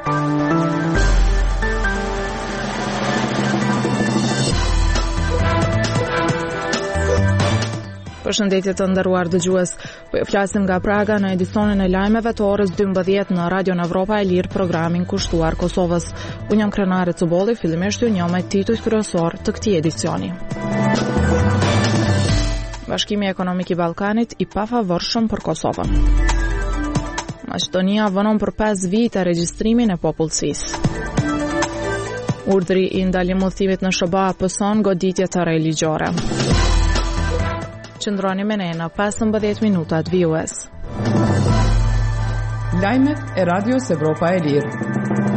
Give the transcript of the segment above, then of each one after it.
Përshëndetje të nderuar dëgjues. Po flasim nga Praga në edicionin e lajmeve të orës 12 në Radio Evropa e Lirë, programin kushtuar Kosovës. Unë jam Krenare Cubolli, fillimisht ju njoh me titujt kryesor të këtij edicioni. Bashkimi Ekonomik i Ballkanit i pafavorshëm për Kosovën. Maqedonia vonon për 5 vite regjistrimin e popullsisë. Urdhri i ndalimudhimit në SBA pëson goditje të religjore. Qëndroni me ne në 15 minutat VOS. Lajmet e Radios Evropa e Lirë.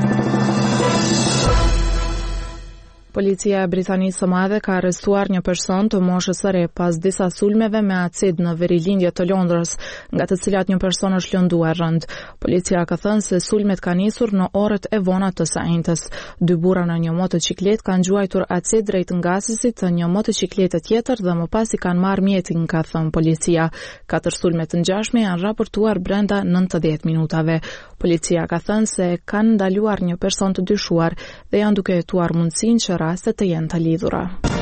Policia e Britanisë së Madhe ka arrestuar një person të moshës së re pas disa sulmeve me acid në verilindje të Londrës, nga të cilat një person është lënduar rënd. Policia ka thënë se sulmet kanë nisur në orët e vona të së. 2 burra në një motociklet kanë gjuajtur acid drejt ngasisit të një motociklete tjetër dhe më pas i kanë marrë mjetin, ka thënë policia. 4 sulme të ngjashme janë raportuar brenda 90 minutave. Policia ka thënë se kanë ndaluar një person të dyshuar dhe janë duke hetuar mundësinë që rastet të jenë të lidhura.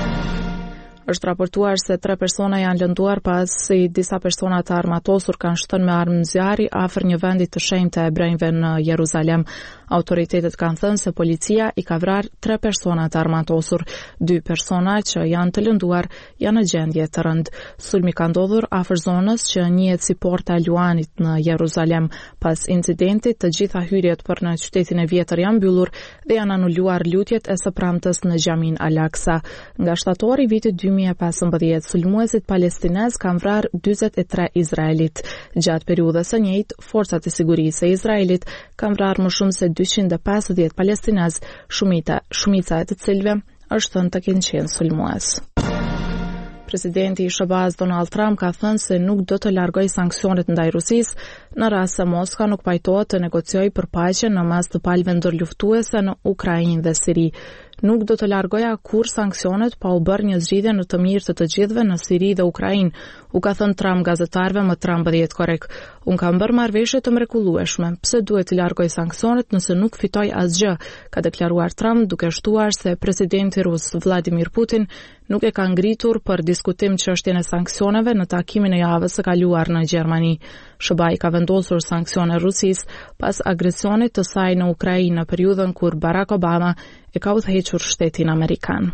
Është raportuar se 3 persona janë lënduar pasi disa persona të armatosur kanë shëtën me armë zjarri afër një vendi të shenjtë të hebrejve në Jeruzalem. Autoritetet kanë thënë se policia i ka vrarë 3 persona të armatosur. 2 persona që janë të lënduar janë në gjendje të rëndë. Sulmi ka ndodhur afër zonës që njihet si Porta e Luanit në Jeruzalem. Pas incidentit, të gjitha hyrjet për në qytetin e vjetër janë mbyllur dhe janë anuluar lutjet e së premtes në Xhamin Al-Aqsa. Nga shtatori vitit 2015, sulmuesit palestinez kanë vrarë 43 izraelit. Gjatë periudhës së njëjtë, forcat e sigurisë së Izraelit kanë vrarë më shumë se 250 palestinez, shumica e të cilëve është thënë të kenë qenë sulmues. Presidenti i SBA-s Donald Trump ka thënë se nuk do të largojë sanksionet ndaj Rusisë në rast se Moska nuk pajtohet të negociojë për paqe në mes të palëve ndërluftuese në Ukrainë dhe Siri. Nuk do të largoja kur sanksionet pa u bërë një zgjidhje në të mirë të gjithëve në Siri dhe Ukrainë, u ka thënë Trump gazetarëve më 13 korrek. Unë kam bërë marrëveshje të mrekullueshme. Pse duhet të largoj sanksionet nëse nuk fitoj asgjë, ka deklaruar Trump, duke shtuar se presidenti rus Vladimir Putin nuk e ka ngritur për diskutim çështjen e sanksioneve në takimin e javës së kaluar në Gjermani. SBA i ka vendosur sanksione Rusisë pas agresionit të saj në Ukrainë në periudhën kur Barack Obama e ka udhëhequr shtetin amerikan.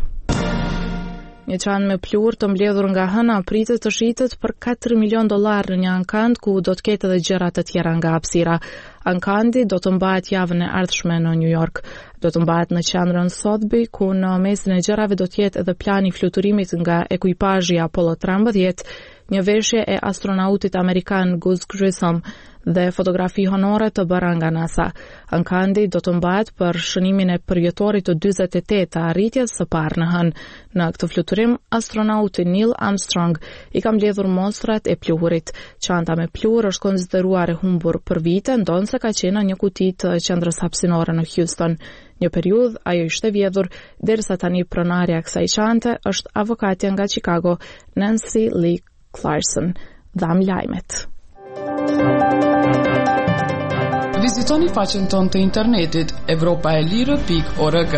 Një çantë me plur të mbledhur nga hëna pritet të shitet për $4 milion në një ankand ku do të ketë edhe gjëra të tjera nga hapësira. Ankandi do të mbahet javën e ardhshme në New York. Do të mbahet në qendrën Sotheby, ku në mesin e gjërave do të jetë edhe plani fluturimit nga ekuipazhi Apollo 13, një veshje e astronautit amerikan Gus Grissom dhe fotografi honore të bëra nga NASA. Ankandi do të mbahet për shënimin e përjetorit të 48 të arritjes së parë në hënë. Në këtë fluturim, astronauti Neil Armstrong i ka mbledhur mostrat e pluhurit. Çanta me pluhur është konsideruar e humbur për vite, ndonse ka qenë në një kuti të qendrës hapësinore në Houston. Një periudhë ajo ishte vjedhur, derisa tani pronarja e kësaj çante është avokatja nga Chicago, Nancy Lee Clarkson. Dham lajmet. Vizitoni faqen tonë të internetit evropaelire.org.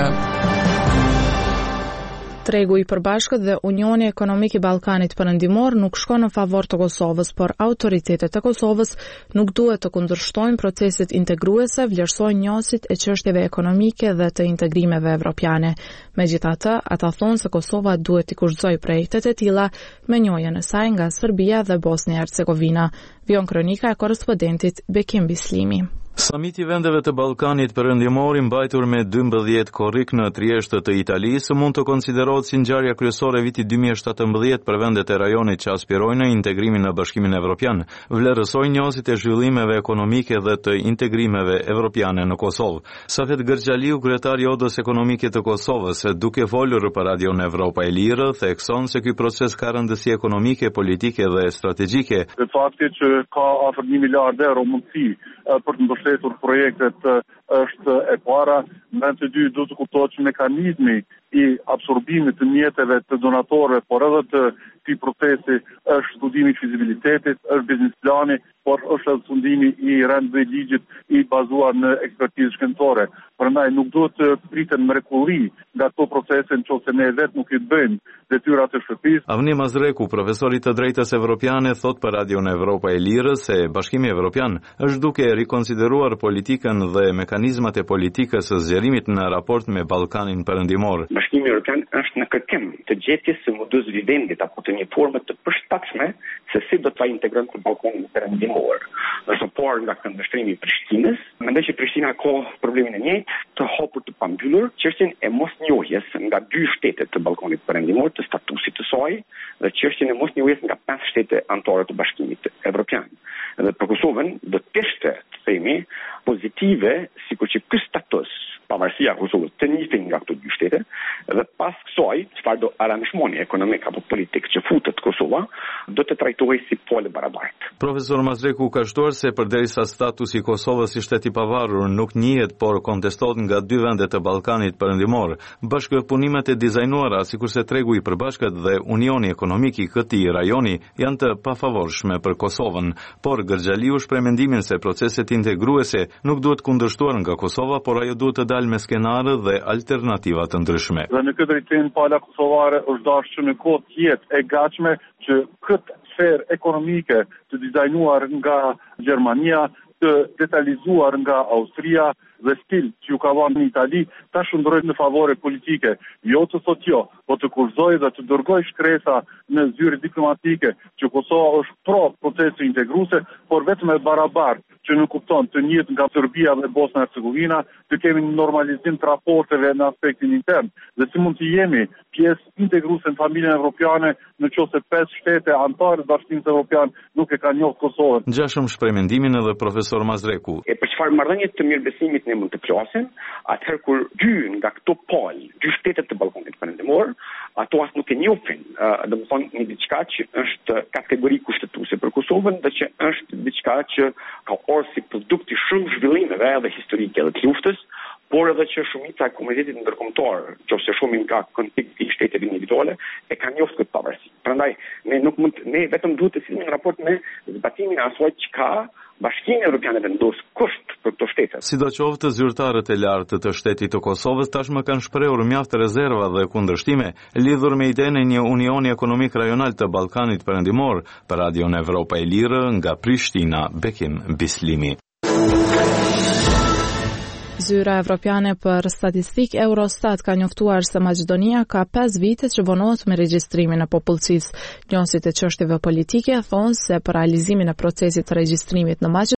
Tregu i përbashkët dhe Unioni Ekonomik i Ballkanit Perëndimor nuk shkon në favor të Kosovës, por autoritetet e Kosovës nuk duhet të kundërshtojnë proceset integruese, vlerësojnë njësit e çështjeve ekonomike dhe të integrimeve evropiane. Megjithatë, ata thonë se Kosova duhet të kurrëzojë projektet e tilla me njohjen e saj nga Serbia dhe Bosnia e Hercegovina. Vion kronika e korrespondentit Bekim Bislimi. Samiti vendeve të Ballkanit Perëndimor i mbajtur me 12 korrik në Trieshtë të Italisë mund të konsiderohet si ngjarja kryesore e vitit 2017 për vendet e rajonit që aspirojnë në integrimin në Bashkimin Evropian. Vlerësojnë njohësit e zhvillimeve ekonomike dhe të integrimeve evropiane në Kosovë. Safet Gërxhaliu, kryetari i Odës Ekonomike të Kosovës, duke folur për Radion Evropa e Lirë, thekson se ky proces ka rëndësi ekonomike, politike dhe strategjike. Fakti që ka afër 1 miliard euro mundësi për të mbështetur projektet është e para, në të dy do të kuptohet që mekanizmi i absorbimit të mjeteve të donatorëve, por edhe të këtij procesi është studimi i fizibilitetit, është biznes plani, por është edhe fundimi i rendëve ligjit i bazuar në ekspertizë shkencore. Prandaj nuk duhet të priten mrekulli nga këto procese nëse ne vetë nuk i bëjmë detyrat e shtëpisë. Avni Mazreku, profesori të drejtës evropiane, thot për Radion Evropa e Lirë se Bashkimi Evropian është duke rikonsideruar politikën dhe mekanizmat e politikës së zgjerimit në raport me Ballkanin Perëndimor. Bashkimi Evropian është në kërkim të gjetjes së modus vivendit apo të një forme të përshtatshme se si do të integrojmë të Ballkanin Perëndimor. Nëse por nga këndvështrimi i Prishtinës, mendoj që Prishtina ka problemin e njëjtë të hapur të pambyllur, çështjen e mosnjohjes nga 2 shtete të Ballkanit Perëndimor të statusit të saj dhe çështjen e mosnjohjes nga 5 shtete anëtare të Bashkimit Evropian. Dhe për Kosovën do të ishte, të themi, pozitive sikur që ky status pavarësia e Kosovës të njëjtin nga këto 2 shtete dhe pas kësaj çfarë do aranzhmoni ekonomik apo politik që futet Kosova do të trajtohej si pole barabartë. Profesor Mazreku ka shtuar se përderisa statusi i Kosovës si shtet i pavarur nuk njihet por kontestohet nga 2 vende të Ballkanit Perëndimor, bashkëpunimet e dizajnuara sikurse tregu i përbashkët dhe unioni ekonomik i këtij rajoni janë të pafavorshme për Kosovën, por Gërxhaliu shpreh mendimin se proceset integruese nuk duhet kundërshtuar nga Kosova, por ajo duhet të dalë me skenare dhe alternativa të ndryshme. Dhe në këtë drejtim pala kosovare është dashur që në kohë të jetë e gatshme që këtë sferë ekonomike të dizajnuar nga Gjermania, të detalizuar nga Austria dhe stil që ju ka vënë në Itali, ta shndrojë në favore politike. Jo të thotë jo, po të kurzojë dhe të dërgojë shkresa në zyrë diplomatike që Kosova është pro procesi integruese, por vetëm e barabartë që nuk kupton të njëjtë nga Serbia dhe Bosna e Hercegovina, të kemi një normalizim të raporteve në aspektin intern. Dhe si mund të jemi pjesë integruese në familjen evropiane nëse 5 shtete anëtare të Bashkimit Evropian nuk e kanë njohur Kosovën. Ngjashëm shpreh mendimin edhe profesor Mazreku. Për çfarë marrëdhënie të mirëbesimit ne mund të flasim, atëherë kur 2 nga këto palë, 2 shtetet të Ballkanit Perëndimor, ato as nuk e njohin, domethënë një diçka që është kategori kushtetuese për Kosovën dhe që është diçka që ka orë si produkt i shumë zhvillimeve edhe historike dhe të luftës, por edhe që shumica e komunitetit ndërkombëtar, nëse shumë nga konflikti i shteteve individuale, e kanë njohur këtë pavarësi. Prandaj ne vetëm duhet të sillim në raport me zbatimin e asaj që ka Bashkimi Evropian vendos kusht për këto shtete. Sidoqoftë, zyrtarët e lartë të shtetit të Kosovës tashmë kanë shprehur mjaft rezerva dhe kundërshtime lidhur me idenë e një unioni ekonomik rajonal të Ballkanit Perëndimor. Për Radion Evropa e Lirë nga Prishtina, Bekim Bislimi. Zyra Evropiane për Statistikë Eurostat ka njoftuar se Maqedonia ka 5 vite që vonohet me regjistrimin e popullsisë. Njohësit e çështjeve politike thonë se për realizimin e procesit të regjistrimit në Maqedoni